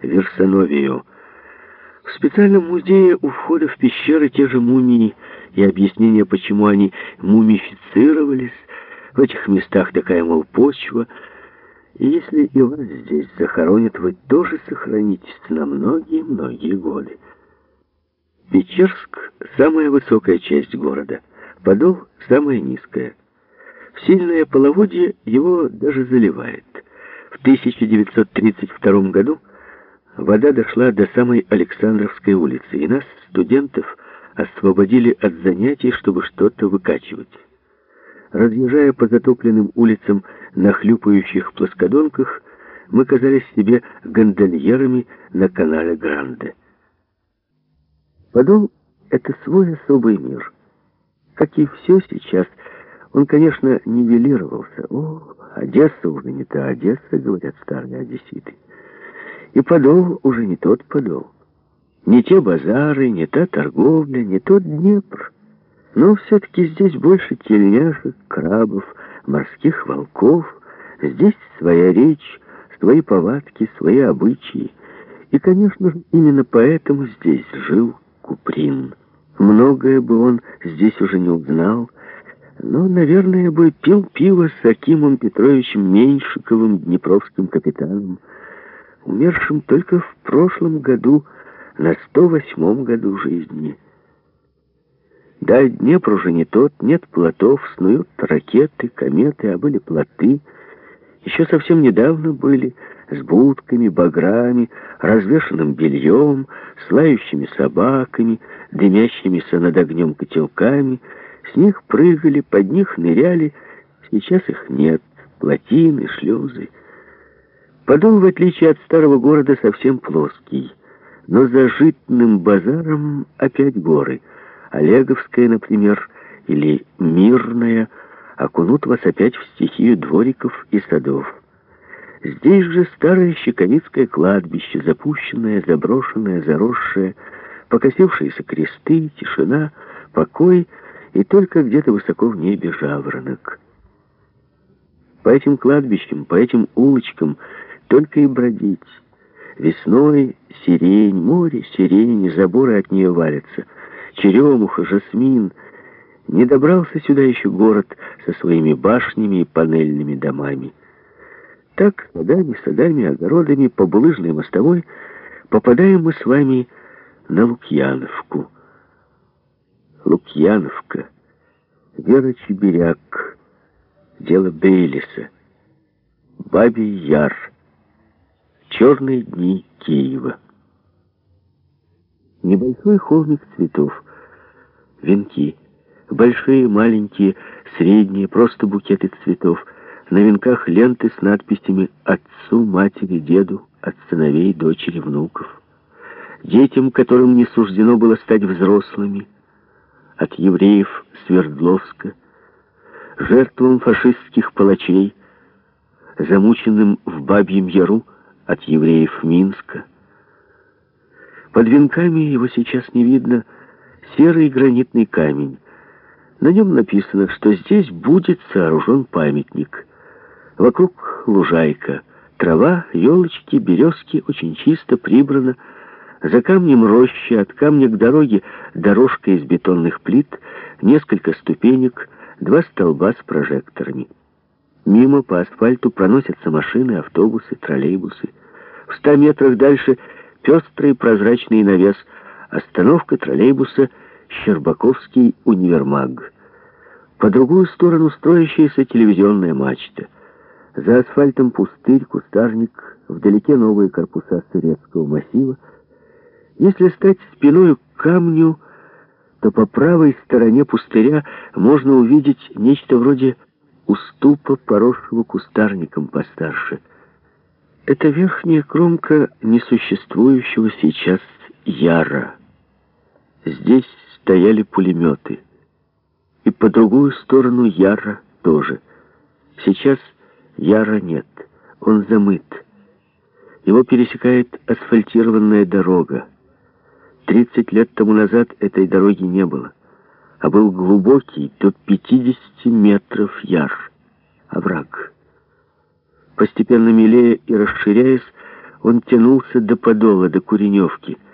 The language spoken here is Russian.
Версановию. В специальном музее у входа в пещеры те же мумии и объяснения, почему они мумифицировались. В этих местах такая, мол, почва. И если и вас здесь захоронят, вы тоже сохранитесь на многие-многие годы. Печерск — самая высокая часть города. Подол — самая низкая. В сильное половодье его даже заливает. В 1932 году вода дошла до самой Александровской улицы, и нас, студентов, освободили от занятий, чтобы что-то выкачивать. Разъезжая по затопленным улицам на хлюпающих плоскодонках, мы казались себе гондольерами на канале Гранде. Подол — это свой особый мир. Как и все сейчас, он, конечно, нивелировался. О, Одесса уже не та Одесса, говорят старые одесситы. И Подол уже не тот Подол. Не те базары, не та торговля, не тот Днепр. Но все-таки здесь больше тельняшек, крабов, морских волков. Здесь своя речь, свои повадки, свои обычаи. И, конечно же, именно поэтому здесь жил Куприн. Многое бы он здесь уже не узнал, но, наверное, бы пил пиво с Акимом Петровичем Меньшиковым, днепровским капитаном, умершим только в прошлом году, на 108-м году жизни. Да, Днепр уже не тот, нет плотов, снуют ракеты, кометы, а были плоты. Еще совсем недавно были с будками, баграми, развешанным бельем, с лающими собаками, дымящимися над огнем котелками. С них прыгали, под них ныряли. Сейчас их нет. Плотины, шлюзы. Подол, в отличие от старого города, совсем плоский. Но за житным базаром опять горы. Олеговская, например, или Мирная, окунут вас опять в стихию двориков и садов. Здесь же старое Щеконицкое кладбище, запущенное, заброшенное, заросшее, покосившиеся кресты, тишина, покой и только где-то высоко в небе жаворонок. По этим кладбищам, по этим улочкам только и бродить. Весной сирень, море сирени, заборы от нее валятся, черемуха, жасмин. Не добрался сюда еще город со своими башнями и панельными домами. Так, садами, огородами, по булыжной мостовой попадаем мы с вами на Лукьяновку. Лукьяновка, Вера Чеберяк, дело Бейлиса, Бабий Яр, черные дни Киева. Небольшой холмик цветов, венки, большие, маленькие, средние, просто букеты цветов. На венках ленты с надписями «Отцу, матери, деду, от сыновей, дочери, внуков». Детям, которым не суждено было стать взрослыми, от евреев Свердловска, жертвам фашистских палачей, замученным в Бабьем Яру, от евреев Минска. Под венками его сейчас не видно, серый гранитный камень. На нем написано, что здесь будет сооружен памятник. Вокруг лужайка, трава, елочки, березки, очень чисто, прибрано. За камнем роща, от камня к дороге дорожка из бетонных плит, несколько ступенек, 2 столба с прожекторами. Мимо по асфальту проносятся машины, автобусы, троллейбусы. В 100 метрах дальше пестрый прозрачный навес, остановка троллейбуса «Щербаковский универмаг». По другую сторону строящаяся телевизионная мачта. За асфальтом пустырь, кустарник, вдалеке новые корпуса Сырецкого массива. Если стать спиной к камню, то по правой стороне пустыря можно увидеть нечто вроде уступа, поросшего кустарником постарше. Это верхняя кромка несуществующего сейчас Яра. Здесь стояли пулеметы. И по другую сторону Яра тоже. Сейчас Яра нет, он замыт. Его пересекает асфальтированная дорога. 30 лет тому назад этой дороги не было, а был глубокий, до 50 метров Яр, овраг. Постепенно мелея и расширяясь, Он тянулся до подола, до Куреневки.